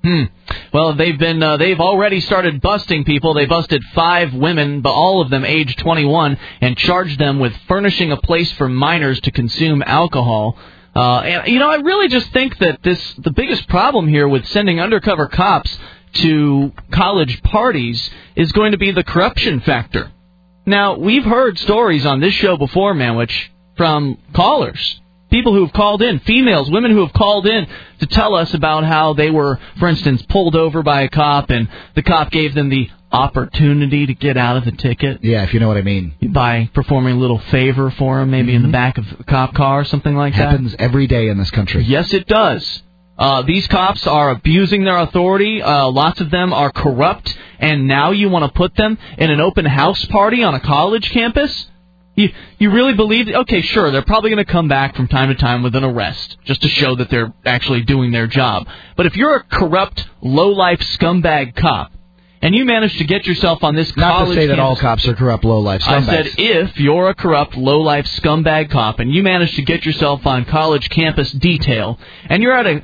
Hmm. Well, they've been uh, they've already started busting people. They busted five women, but all of them age twenty-one, and charged them with furnishing a place for minors to consume alcohol. Uh, and you know, I really just think that this the biggest problem here with sending undercover cops to college parties is going to be the corruption factor. Now, we've heard stories on this show before, Manwich, from callers. People who have called in, females, women who have called in to tell us about how they were, for instance, pulled over by a cop, and the cop gave them the opportunity to get out of the ticket. Yeah, if you know what I mean. By performing a little favor for them, maybe mm-hmm. in the back of a cop car or something like Happens that. Happens every day in this country. Yes, it does. Uh, these cops are abusing their authority. Uh, lots of them are corrupt, and now you want to put them in an open house party on a college campus? You you really believe... Okay, sure, they're probably going to come back from time to time with an arrest, just to show that they're actually doing their job. But if you're a corrupt, low-life scumbag cop, and you manage to get yourself on this Not college to say campus, that all cops are corrupt, low-life scumbags. I said if you're a corrupt, low-life scumbag cop, and you manage to get yourself on college campus detail, and you're at a...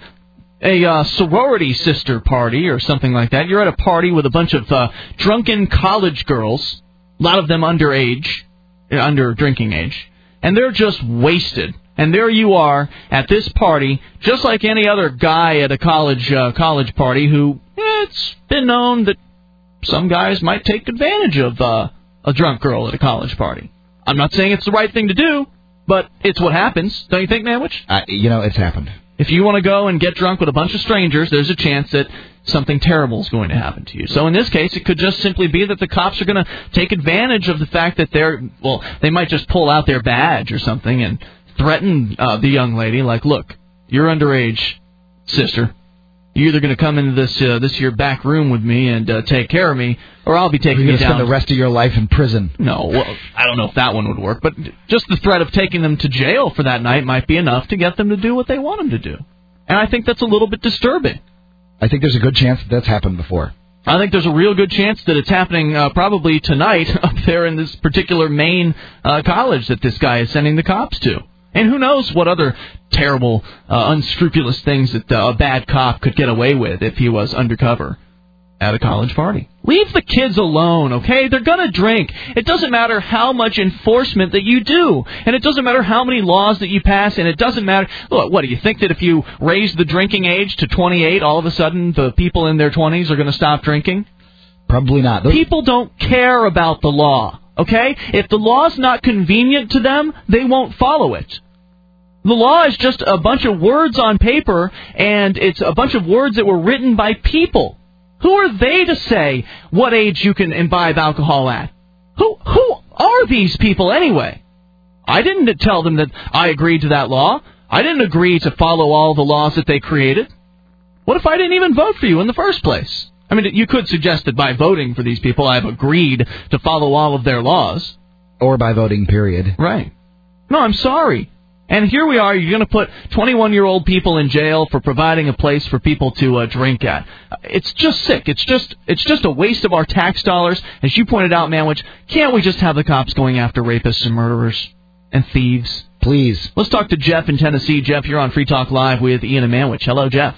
a uh, sorority sister party or something like that. You're at a party with a bunch of uh, drunken college girls, a lot of them underage, under drinking age, and they're just wasted. And there you are at this party, just like any other guy at a college uh, college party who, eh, it's been known that some guys might take advantage of uh, a drunk girl at a college party. I'm not saying it's the right thing to do, but it's what happens. Don't you think, Manwich? Uh, you know, it's happened. If you want to go and get drunk with a bunch of strangers, there's a chance that something terrible is going to happen to you. So in this case, it could just simply be that the cops are going to take advantage of the fact that they're, well, they might just pull out their badge or something and threaten uh, the young lady, like, look, you're underage, sister. You're either going to come into this uh, this here back room with me and uh, take care of me, or I'll be taking you down. You're going to spend the rest of your life in prison. No, well, I don't know if that one would work, but just the threat of taking them to jail for that night might be enough to get them to do what they want them to do. And I think that's a little bit disturbing. I think there's a good chance that that's happened before. I think there's a real good chance that it's happening uh, probably tonight up there in this particular Maine uh, college that this guy is sending the cops to. And who knows what other terrible, uh, unscrupulous things that uh, a bad cop could get away with if he was undercover at a college party. Leave the kids alone, okay? They're going to drink. It doesn't matter how much enforcement that you do. And it doesn't matter how many laws that you pass. And it doesn't matter... Look, what, do you think that if you raise the drinking age to twenty-eight, all of a sudden the people in their twenties are going to stop drinking? Probably not. Those... People don't care about the law. Okay? If the law's not convenient to them, they won't follow it. The law is just a bunch of words on paper, and it's a bunch of words that were written by people. Who are they to say what age you can imbibe alcohol at? Who who are these people anyway? I didn't tell them that I agreed to that law. I didn't agree to follow all the laws that they created. What if I didn't even vote for you in the first place? I mean, you could suggest that by voting for these people, I've agreed to follow all of their laws. Or by voting, period. Right. No, I'm sorry. And here we are, you're going to put twenty-one-year-old people in jail for providing a place for people to uh, drink at. It's just sick. It's just it's just a waste of our tax dollars. As you pointed out, Manwich, can't we just have the cops going after rapists and murderers and thieves? Please. Let's talk to Jeff in Tennessee. Jeff, you're on Free Talk Live with Ian and Manwich. Hello, Jeff.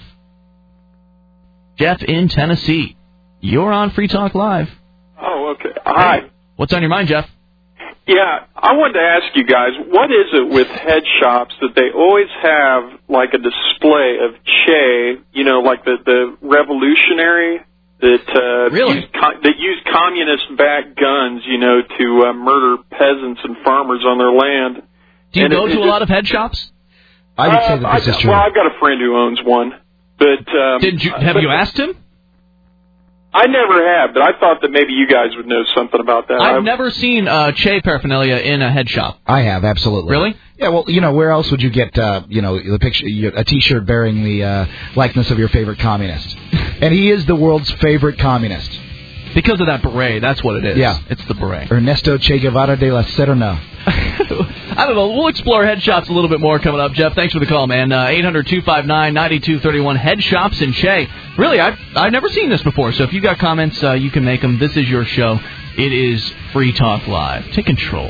Jeff in Tennessee. You're on Free Talk Live. Oh, okay. Hi. Hey, what's on your mind, Jeff? Yeah, I wanted to ask you guys, what is it with head shops that they always have like a display of Che, you know, like the, the revolutionary that uh, really? used, that used communist-backed guns, you know, to uh, murder peasants and farmers on their land. Do you and go it, to it a just, lot of head shops? I would uh, say that this I, is true. Well, I've got a friend who owns one, but um, did you have but, you asked him? I never have, but I thought that maybe you guys would know something about that. I've I've, never seen uh, Che paraphernalia in a head shop. I have, absolutely. Really? Yeah, well, you know, where else would you get, uh, you know, the picture, a T-shirt bearing the uh, likeness of your favorite communist? And he is the world's favorite communist. Because of that beret, that's what it is. Yeah. It's the beret. Ernesto Che Guevara de la Serna. I don't know. We'll explore head shops a little bit more coming up. Jeff, thanks for the call, man. Uh, eight hundred two five nine nine two three one. Head shops in Che. Really, I've, I've never seen this before, so if you've got comments, uh, you can make them. This is your show. It is Free Talk Live. Take control.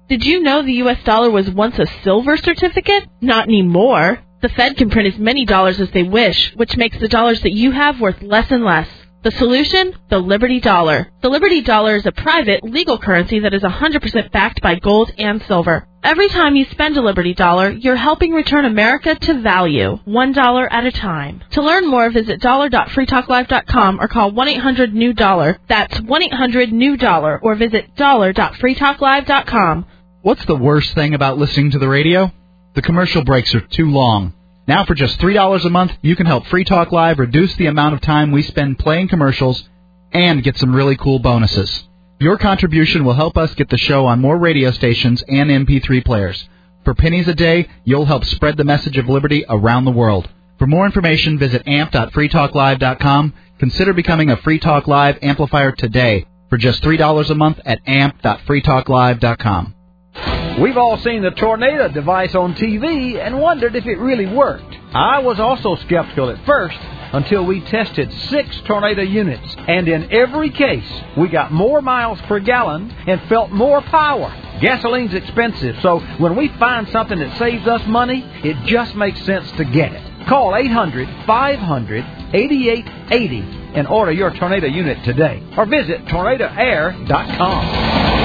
Did you know the U S dollar was once a silver certificate? Not anymore. The Fed can print as many dollars as they wish, which makes the dollars that you have worth less and less. The solution? The Liberty Dollar. The Liberty Dollar is a private, legal currency that is one hundred percent backed by gold and silver. Every time you spend a Liberty Dollar, you're helping return America to value, one dollar at a time. To learn more, visit dollar dot free talk live dot com or call one eight hundred new dollar. That's one eight hundred new dollar, or visit dollar dot free talk live dot com. What's the worst thing about listening to the radio? The commercial breaks are too long. Now for just three dollars a month, you can help Free Talk Live reduce the amount of time we spend playing commercials and get some really cool bonuses. Your contribution will help us get the show on more radio stations and M P three players. For pennies a day, you'll help spread the message of liberty around the world. For more information, visit amp dot free talk live dot com. Consider becoming a Free Talk Live amplifier today for just three dollars a month at amp dot free talk live dot com. We've all seen the Tornado device on T V and wondered if it really worked. I was also skeptical at first until we tested six Tornado units, and in every case, we got more miles per gallon and felt more power. Gasoline's expensive, so when we find something that saves us money, it just makes sense to get it. Call eight hundred, five hundred, eighty-eight eighty and order your Tornado unit today, or visit tornado air dot com.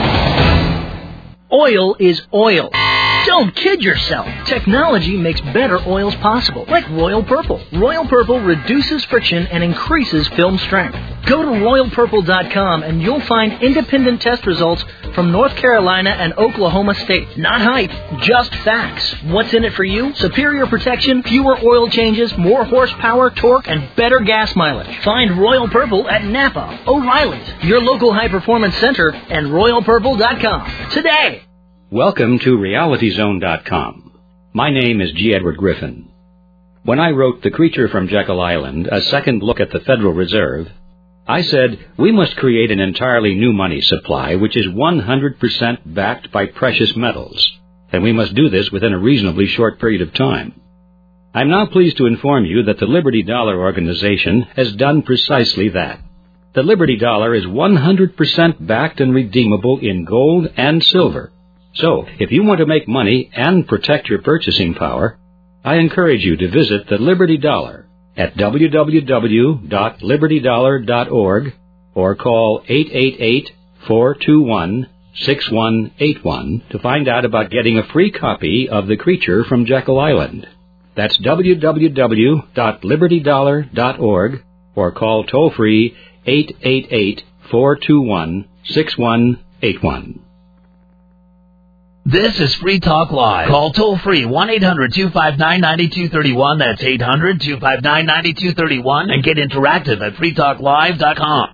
Oil is oil. Don't kid yourself. Technology makes better oils possible, like Royal Purple. Royal Purple reduces friction and increases film strength. Go to royal purple dot com and you'll find independent test results from North Carolina and Oklahoma State. Not hype, just facts. What's in it for you? Superior protection, fewer oil changes, more horsepower, torque, and better gas mileage. Find Royal Purple at Napa, O'Reilly's, your local high-performance center, and royal purple dot com today. Welcome to reality zone dot com. My name is G. Edward Griffin. When I wrote The Creature from Jekyll Island, a second look at the Federal Reserve, I said, we must create an entirely new money supply which is one hundred percent backed by precious metals, and we must do this within a reasonably short period of time. I'm now pleased to inform you that the Liberty Dollar Organization has done precisely that. The Liberty Dollar is one hundred percent backed and redeemable in gold and silver. So, if you want to make money and protect your purchasing power, I encourage you to visit the Liberty Dollar at w w w dot liberty dollar dot org or call eight eight eight, four two one, six one eight one to find out about getting a free copy of The Creature from Jekyll Island. That's w w w dot liberty dollar dot org or call toll-free eight eight eight, four two one, six one eight one. This is Free Talk Live. Call toll-free one eight hundred, two five nine, nine two three one. That's eight hundred, two five nine, nine two three one. And get interactive at free talk live dot com.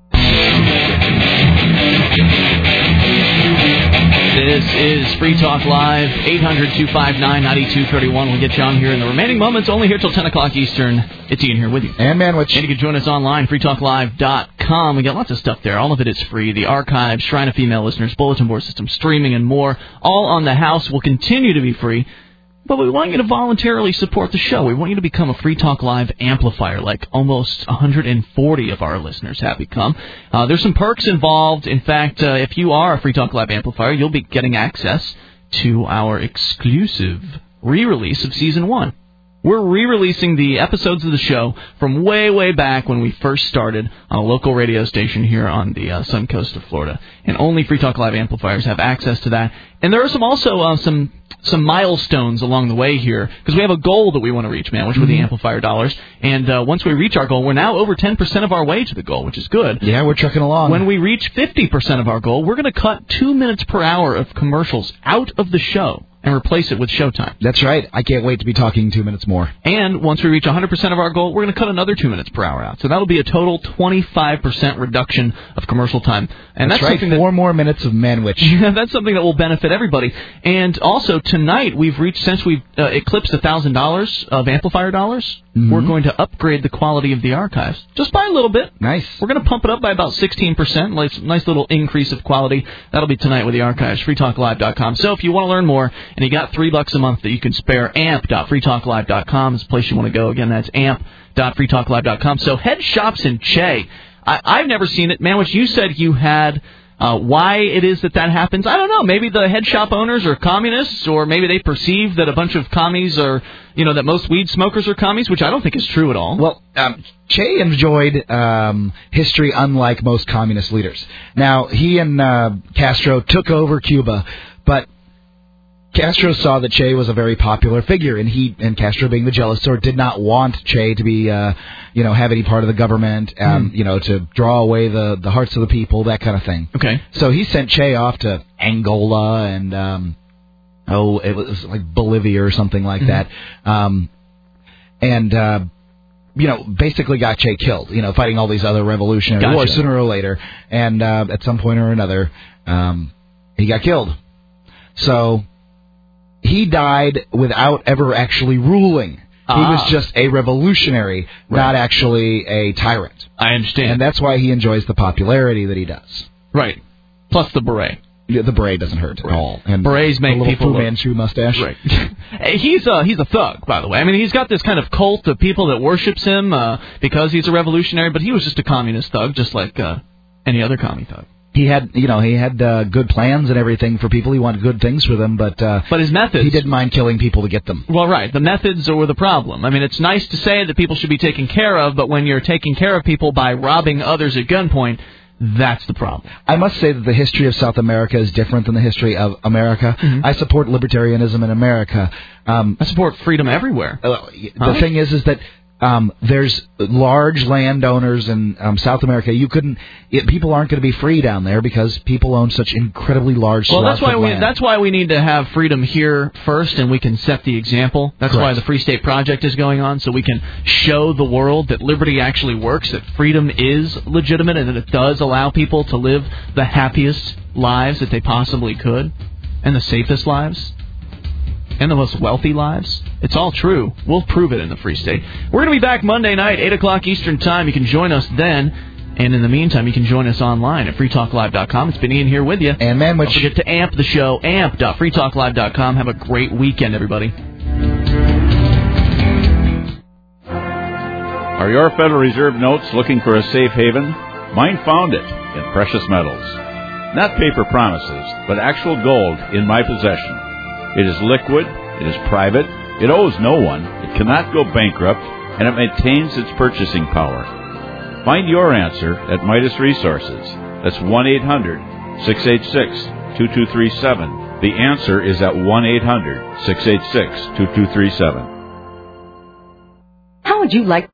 This is Free Talk Live, eight hundred, two five nine, nine two three one. We'll get you on here in the remaining moments, only here till ten o'clock Eastern. It's Ian here with you. And Manwich. And you can join us online, free talk live dot com. We got lots of stuff there. All of it is free. The archives, Shrine of Female Listeners, Bulletin Board System, streaming, and more. All on the house will continue to be free. But we want you to voluntarily support the show. We want you to become a Free Talk Live amplifier, like almost one hundred forty of our listeners have become. Uh, there's some perks involved. In fact, uh, if you are a Free Talk Live amplifier, you'll be getting access to our exclusive re-release of Season one. We're re-releasing the episodes of the show from way, way back when we first started on a local radio station here on the uh, sun coast of Florida. And only Free Talk Live amplifiers have access to that. And there are some also uh, some some milestones along the way here, because we have a goal that we want to reach, man, which mm-hmm. were the amplifier dollars. And uh, once we reach our goal, we're now over ten percent of our way to the goal, which is good. Yeah, we're trucking along. When we reach fifty percent of our goal, we're going to cut two minutes per hour of commercials out of the show and replace it with showtime. That's right. I can't wait to be talking two minutes more. And once we reach one hundred percent of our goal, we're going to cut another two minutes per hour out. So that'll be a total twenty-five percent reduction of commercial time. And that's, that's right. Something Four that, more minutes of Manwich. Yeah, that's something that will benefit everybody. And also, tonight, we've reached, since we've uh, eclipsed one thousand dollars of amplifier dollars, mm-hmm. we're going to upgrade the quality of the archives. Just by a little bit. Nice. We're going to pump it up by about sixteen percent. Nice, nice little increase of quality. That'll be tonight with the archives, free talk live dot com. So if you want to learn more, and you got three bucks a month that you can spare, amp dot free talk live dot com is the place you want to go. Again, that's amp dot free talk live dot com. So Head Shops in Che. I, I've never seen it. Man, which you said you had Uh, why it is that that happens, I don't know. Maybe the head shop owners are communists, or maybe they perceive that a bunch of commies are, you know, that most weed smokers are commies, which I don't think is true at all. Well, um, Che enjoyed um, history unlike most communist leaders. Now, he and uh, Castro took over Cuba, but Castro saw that Che was a very popular figure, and he and Castro, being the jealous sort, did not want Che to be, uh, you know, have any part of the government, um, mm. you know, to draw away the, the hearts of the people, that kind of thing. Okay. So he sent Che off to Angola and, um, oh, it was like Bolivia or something like mm-hmm. that, um, and, uh, you know, basically got Che killed, you know, fighting all these other revolutionary gotcha. wars sooner or later, and uh, at some point or another, um, he got killed. So he died without ever actually ruling. Ah. He was just a revolutionary, right. not actually a tyrant. I understand. And that's why he enjoys the popularity that he does. Right. Plus the beret. Yeah, the beret doesn't hurt right. at all. And berets make the little people Fu Manchu mustache. Right. he's a he's a thug, by the way. I mean, he's got this kind of cult of people that worships him uh, because he's a revolutionary. But he was just a communist thug, just like uh, any other commie thug. He had, you know, he had uh, good plans and everything for people. He wanted good things for them, but uh, but his methods. He didn't mind killing people to get them. Well, right. The methods were the problem. I mean, it's nice to say that people should be taken care of, but when you're taking care of people by robbing others at gunpoint, that's the problem. I must say that the history of South America is different than the history of America. Mm-hmm. I support libertarianism in America. Um, I support freedom everywhere. Uh, the huh? thing is, is that um, there's large landowners in um, South America. You couldn't. It, people aren't going to be free down there because people own such incredibly large. Well, that's why we. Land. That's why we need to have freedom here first, and we can set the example. That's Correct. why the Free State Project is going on, so we can show the world that liberty actually works, that freedom is legitimate, and that it does allow people to live the happiest lives that they possibly could, and the safest lives, and the most wealthy lives. It's all true. We'll prove it in the Free State. We're going to be back Monday night, eight o'clock Eastern Time. You can join us then. And in the meantime, you can join us online at free talk live dot com. It's been Ian here with you. And Manwich. Don't forget to amp the show, amp dot free talk live dot com. Have a great weekend, everybody. Are your Federal Reserve notes looking for a safe haven? Mine found it in precious metals. Not paper promises, but actual gold in my possession. It is liquid, it is private, it owes no one, it cannot go bankrupt, and it maintains its purchasing power. Find your answer at Midas Resources. That's one eight hundred, six eight six, two two three seven. The answer is at one eight hundred, six eight six, two two three seven. How would you like